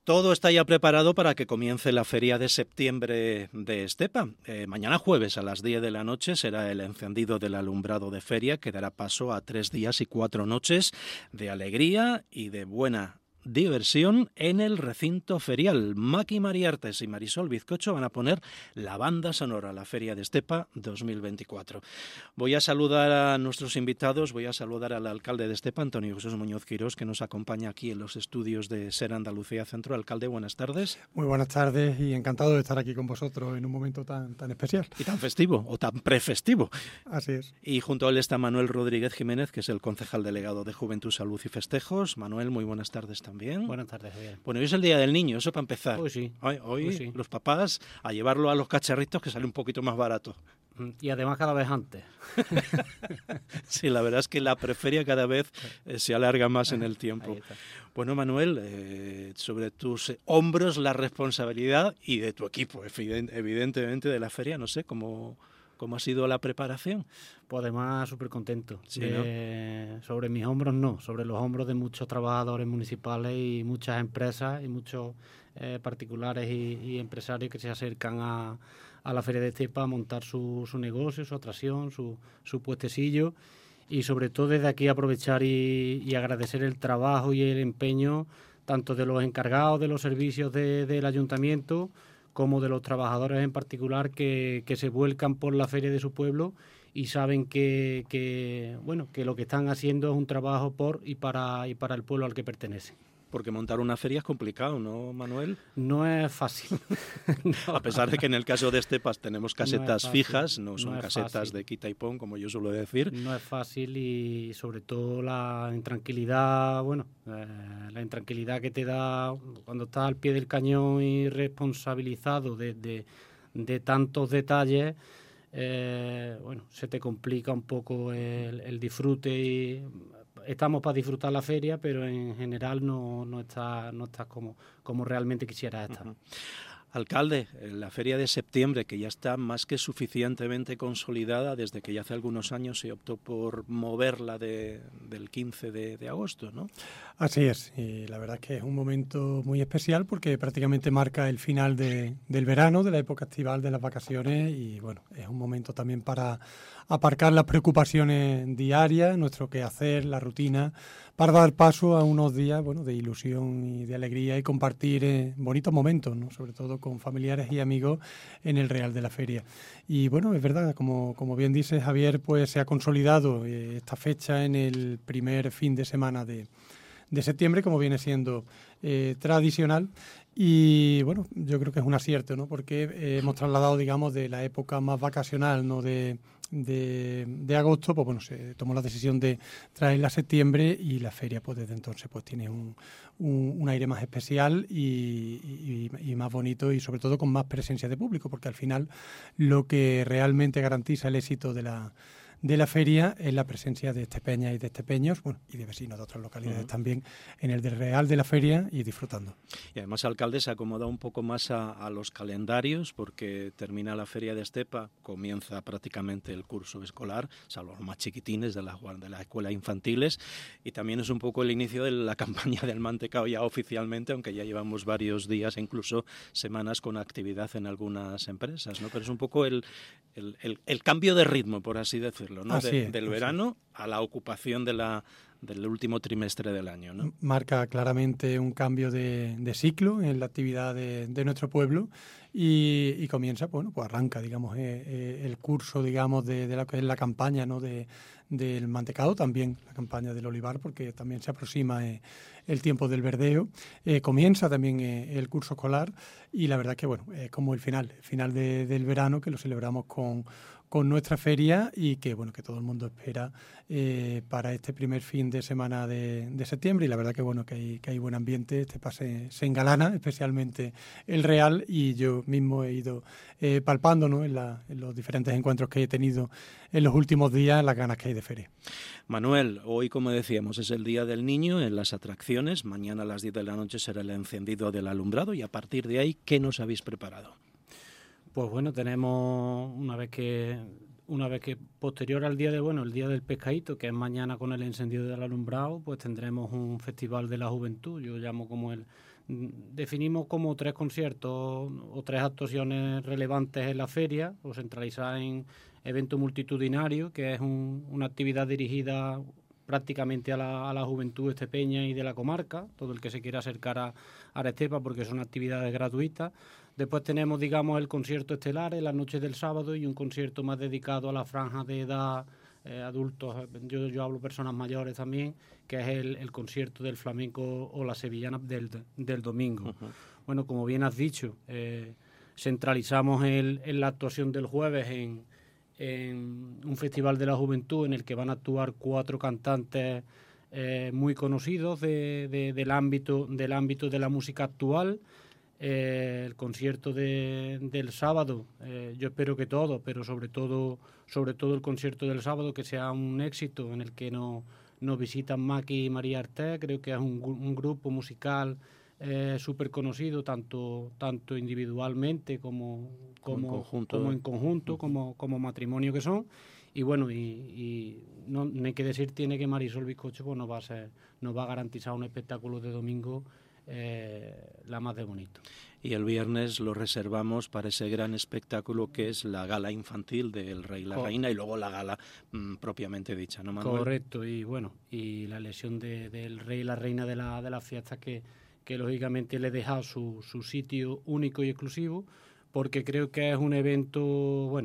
Todo está ya preparado para que comience la feria de septiembre de Estepa. Mañana jueves a las 10 de la noche será el encendido del alumbrado de feria, que dará paso a 3 días y 4 noches de alegría y de buena diversión en el recinto ferial. Maki Mariartes y Marisol Bizcocho van a poner la banda sonora a la Feria de Estepa 2024. Voy a saludar a nuestros invitados, voy a saludar al alcalde de Estepa, Antonio Jesús Muñoz Quirós, que nos acompaña aquí en los estudios de SER Andalucía Centro. Alcalde, buenas tardes. Muy buenas tardes y encantado de estar aquí con vosotros en un momento tan especial. Y tan festivo, o tan prefestivo. Así es. Y junto a él está Manuel Rodríguez Jiménez, que es el concejal delegado de Juventud, Salud y Festejos. Manuel, muy buenas tardes también. Buenas tardes, Javier. Bueno, hoy es el Día del Niño, eso para empezar. Hoy sí. Hoy sí. Los papás a llevarlo a los cacharritos, que sale un poquito más barato. Y además cada vez antes. Sí, la verdad es que la preferia cada vez se alarga más en el tiempo. Bueno, Manuel, sobre tus hombros la responsabilidad y de tu equipo, evidentemente, de la feria. No sé, ¿cómo ha sido la preparación? Pues además súper contento. Sí, ¿no? Sobre mis hombros no, sobre los hombros de muchos trabajadores municipales y muchas empresas y muchos particulares y empresarios que se acercan a la Feria de Estepa a montar su negocio, su atracción, su puestecillo. Y sobre todo desde aquí aprovechar y agradecer el trabajo y el empeño tanto de los encargados de los servicios del ayuntamiento como de los trabajadores en particular que se vuelcan por la feria de su pueblo y saben que lo que están haciendo es un trabajo por y para el pueblo al que pertenecen. Porque montar una feria es complicado, ¿no, Manuel? No es fácil. No. A pesar de que en el caso de Estepas tenemos casetas no fijas, no son casetas fácil. de quita y pon, como yo suelo decir. No es fácil y sobre todo la intranquilidad, la intranquilidad que te da cuando estás al pie del cañón y responsabilizado de tantos detalles, se te complica un poco el disfrute y estamos para disfrutar la feria, pero en general no estás como realmente quisieras estar. Uh-huh. Alcalde, la feria de septiembre, que ya está más que suficientemente consolidada desde que ya hace algunos años se optó por moverla del 15 de agosto, ¿no? Así es, y la verdad es que es un momento muy especial porque prácticamente marca el final del verano, de la época estival, de las vacaciones y bueno, es un momento también para aparcar las preocupaciones diarias, nuestro quehacer, la rutina, para dar paso a unos días de ilusión y de alegría y compartir bonitos momentos, ¿no? Sobre todo con familiares y amigos en el Real de la Feria. Y bueno, es verdad, como bien dice Javier, pues se ha consolidado esta fecha en el primer fin de semana de septiembre, como viene siendo tradicional. Y bueno, yo creo que es un acierto, ¿no? Porque hemos trasladado, digamos, de la época más vacacional, ¿no? de agosto, pues se tomó la decisión de traerla a septiembre y la feria pues desde entonces pues tiene un aire más especial y más bonito y sobre todo con más presencia de público, porque al final lo que realmente garantiza el éxito de la feria es la presencia de estepeñas y de estepeños, y de vecinos de otras localidades también en el del Real de la Feria y disfrutando. Y además, alcalde, se acomoda un poco más a los calendarios porque termina la Feria de Estepa, comienza prácticamente el curso escolar, salvo los más chiquitines de la escuela infantiles, y también es un poco el inicio de la campaña del mantecao ya oficialmente, aunque ya llevamos varios días e incluso semanas con actividad en algunas empresas, ¿no? Pero es un poco el cambio de ritmo, por así decirlo, ¿no? Del verano a la ocupación del último trimestre del año, ¿no? Marca claramente un cambio de ciclo en la actividad de nuestro pueblo y comienza, pues arranca, digamos, el curso, digamos, de lo que es la campaña, ¿no? Del mantecado, también la campaña del olivar, porque también se aproxima el tiempo del verdeo. Comienza también el curso escolar y la verdad que, es como el final del verano, que lo celebramos con nuestra feria y que que todo el mundo espera para este primer fin de semana de septiembre y la verdad que hay buen ambiente, se engalana especialmente el Real y yo mismo he ido palpando, ¿no? en los diferentes encuentros que he tenido en los últimos días las ganas que hay de feria. Manuel, hoy como decíamos es el Día del Niño en las atracciones, mañana a las 10 de la noche será el encendido del alumbrado y a partir de ahí, ¿qué nos habéis preparado? Pues tenemos una vez que posterior al día el día del pescadito, que es mañana con el encendido del alumbrado, pues tendremos un festival de la juventud, yo llamo como el definimos como 3 conciertos o 3 actuaciones relevantes en la feria, o centralizadas en evento multitudinario, que es una actividad dirigida prácticamente a la juventud estepeña y de la comarca, todo el que se quiera acercar a Aretepa, porque son actividades gratuitas. Después tenemos, digamos, el concierto estelar en las noches del sábado y un concierto más dedicado a la franja de edad, adultos, yo hablo personas mayores también, que es el concierto del flamenco o la sevillana del domingo. Uh-huh. Bueno, como bien has dicho, centralizamos la actuación del jueves en un festival de la juventud en el que van a actuar 4 cantantes muy conocidos del ámbito de la música actual. El concierto del sábado, yo espero que todo, pero sobre todo el concierto del sábado, que sea un éxito, en el que nos visitan Maki y María Artés. Creo que es un grupo musical súper conocido, tanto individualmente como en conjunto, como matrimonio que son. Y bueno, y no hay que decir, tiene que Marisol Bizcocho pues nos va a garantizar un espectáculo de domingo la más de bonito. Y el viernes lo reservamos para ese gran espectáculo que es la gala infantil del Rey y la Reina, y luego la gala propiamente dicha, ¿no, Manuel? Correcto, y bueno, y la elección del Rey y la Reina de las fiestas que lógicamente le deja su sitio único y exclusivo, porque creo que es un evento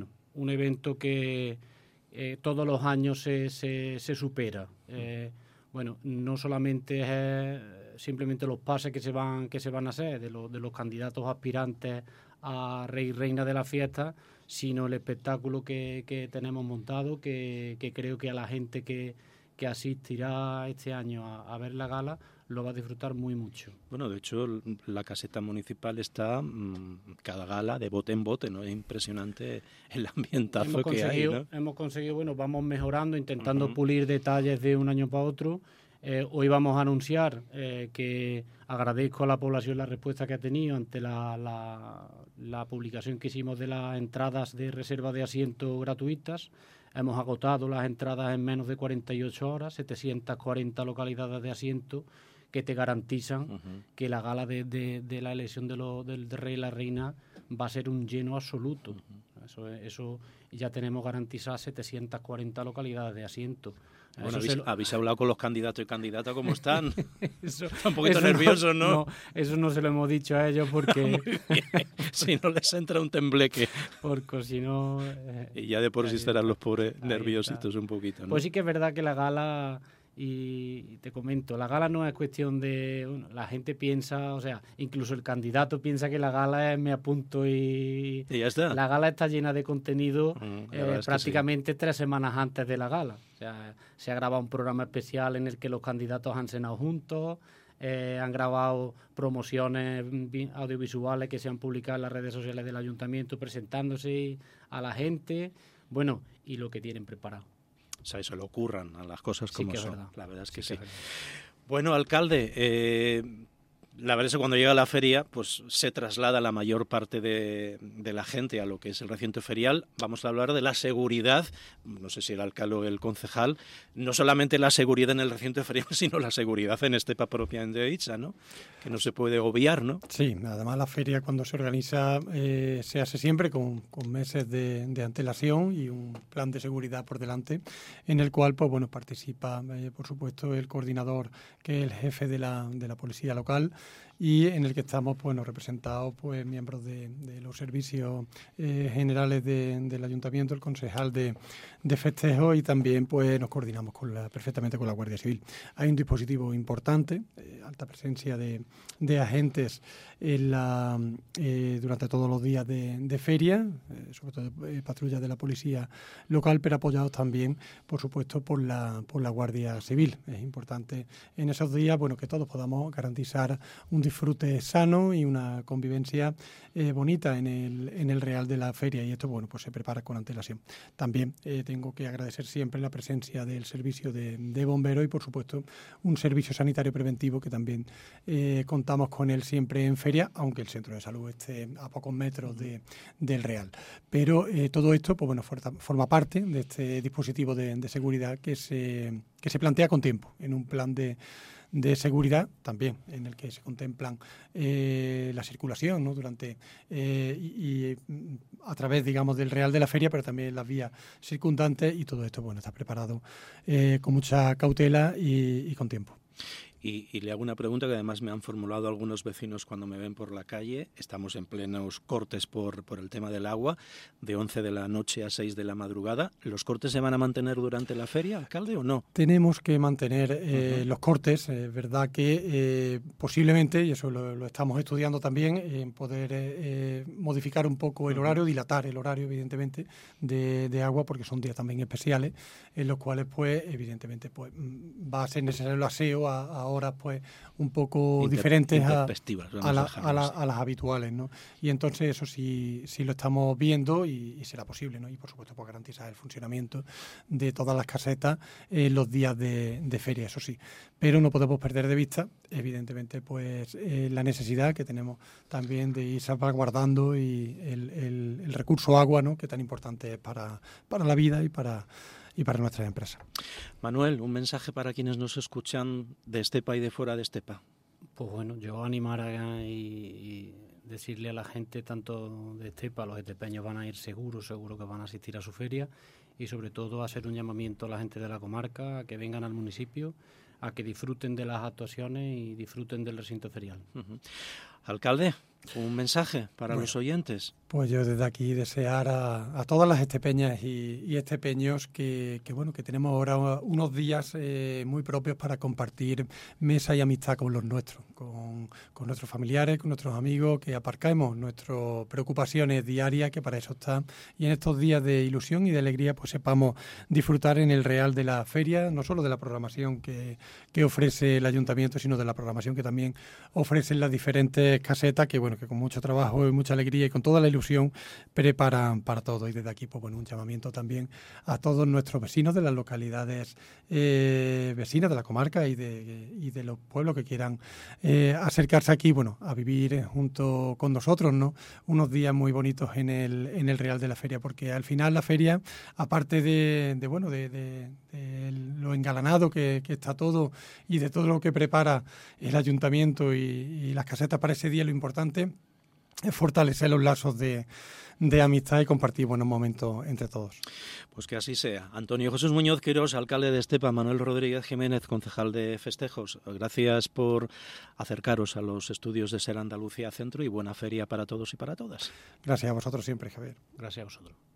que todos los años se supera. Bueno, no solamente es simplemente los pases que se van a hacer de los candidatos aspirantes a Rey y Reina de la fiesta, sino el espectáculo que tenemos montado, que creo que a la gente que asistirá este año a ver la gala lo va a disfrutar muy mucho. Bueno, de hecho, la caseta municipal está cada gala de bote en bote, ¿no? Es impresionante el ambientazo que hay, ¿no? Hemos conseguido, bueno, vamos mejorando, intentando pulir detalles de un año para otro. Hoy vamos a anunciar que agradezco a la población la respuesta que ha tenido ante la publicación que hicimos de las entradas de reserva de asientos gratuitas. Hemos agotado las entradas en menos de 48 horas, 740 localidades de asiento que te garantizan que la gala de la elección del Rey y la Reina va a ser un lleno absoluto. Eso ya tenemos garantizadas 740 localidades de asiento. Bueno, habéis hablado con los candidatos y candidatas, ¿cómo están? Están un poquito nerviosos, ¿no? No, eso no se lo hemos dicho a ellos porque... Si no les entra un tembleque. Porque si no... y ya de por sí estarán los pobres nerviositos un poquito, ¿no? Pues sí que es verdad que la gala... Y te comento, la gala no es cuestión de... Bueno, la gente piensa, o sea, incluso el candidato piensa que la gala es me apunto y ya está. La gala está llena de contenido prácticamente 3 semanas antes de la gala. O sea, se ha grabado un programa especial en el que los candidatos han cenado juntos, han grabado promociones audiovisuales que se han publicado en las redes sociales del ayuntamiento presentándose a la gente, bueno, y lo que tienen preparado. O sea, se le ocurran a las cosas como son. Verdad. La verdad es que sí. Bueno, alcalde, la verdad es que cuando llega la feria, pues se traslada la mayor parte de la gente a lo que es el recinto ferial. Vamos a hablar de la seguridad, no sé si el alcalde o el concejal, no solamente la seguridad en el recinto ferial, sino la seguridad en Estepa propiamente dicha, ¿no? Que no se puede obviar, ¿no? Sí, además la feria cuando se organiza se hace siempre con meses de antelación y un plan de seguridad por delante, en el cual pues bueno participa por supuesto el coordinador, que es el jefe de la policía local, y en el que estamos bueno representados pues miembros de los servicios generales del ayuntamiento, el concejal de festejo, y también pues nos coordinamos perfectamente con la Guardia Civil. Hay un dispositivo importante, alta presencia de agentes durante todos los días de feria, sobre todo patrullas de la policía local, pero apoyados también, por supuesto, por la Guardia Civil. Es importante en esos días bueno que todos podamos garantizar un disfrute sano y una convivencia bonita en el Real de la feria, y esto bueno pues se prepara con antelación. También tengo que agradecer siempre la presencia del servicio de bomberos y por supuesto un servicio sanitario preventivo que también contamos con él siempre en feria, aunque el centro de salud esté a pocos metros del Real. Pero todo esto pues bueno forma parte de este dispositivo de seguridad que se plantea con tiempo, en un plan de de seguridad también, en el que se contemplan la circulación, ¿no? Durante y a través, digamos, del Real de la Feria, pero también las vías circundantes, y todo esto, bueno, está preparado con mucha cautela y con tiempo. Y le hago una pregunta que además me han formulado algunos vecinos cuando me ven por la calle. Estamos en plenos cortes por el tema del agua, de 11 de la noche a 6 de la madrugada. ¿Los cortes se van a mantener durante la feria, alcalde, o no? Tenemos que mantener los cortes. Es verdad que posiblemente, y eso lo estamos estudiando también, en poder modificar un poco el horario, dilatar el horario, evidentemente, de agua, porque son días también especiales, en los cuales, pues, evidentemente, pues va a ser necesario el aseo a horas, pues, un poco diferentes a las habituales, ¿no? Y entonces eso sí lo estamos viendo y será posible, ¿no? Y por supuesto, pues, garantizar el funcionamiento de todas las casetas los días de feria, eso sí. Pero no podemos perder de vista, evidentemente, pues la necesidad que tenemos también de ir salvaguardando y el recurso agua, ¿no? Que tan importante es para la vida y para nuestras empresas. Manuel, un mensaje para quienes nos escuchan de Estepa y de fuera de Estepa. Pues bueno, yo animar y decirle a la gente, tanto de Estepa, los estepeños van a ir seguro que van a asistir a su feria, y sobre todo hacer un llamamiento a la gente de la comarca a que vengan al municipio, a que disfruten de las actuaciones y disfruten del recinto ferial. Alcalde, un mensaje para los oyentes. Pues yo desde aquí desear a todas las estepeñas y estepeños que tenemos ahora unos días muy propios para compartir mesa y amistad con los nuestros, con nuestros familiares, con nuestros amigos, que aparcamos nuestras preocupaciones diarias, que para eso están, y en estos días de ilusión y de alegría pues sepamos disfrutar en el Real de la Feria, no solo de la programación que ofrece el Ayuntamiento, sino de la programación que también ofrecen las diferentes casetas, que con mucho trabajo y mucha alegría y con toda la ilusión preparan para todo. Y desde aquí, pues un llamamiento también a todos nuestros vecinos de las localidades vecinas de la comarca y de los pueblos que quieran acercarse aquí, a vivir junto con nosotros, ¿no? Unos días muy bonitos en el Real de la Feria, porque al final la feria, aparte de lo engalanado que está todo y de todo lo que prepara el ayuntamiento y las casetas para ese día, lo importante es fortalecer los lazos de amistad y compartir buenos momentos entre todos. Pues que así sea. Antonio Jesús Muñoz Quirós, alcalde de Estepa, Manuel Rodríguez Jiménez, concejal de festejos, gracias por acercaros a los estudios de SER Andalucía Centro y buena feria para todos y para todas. Gracias a vosotros siempre, Javier. Gracias a vosotros.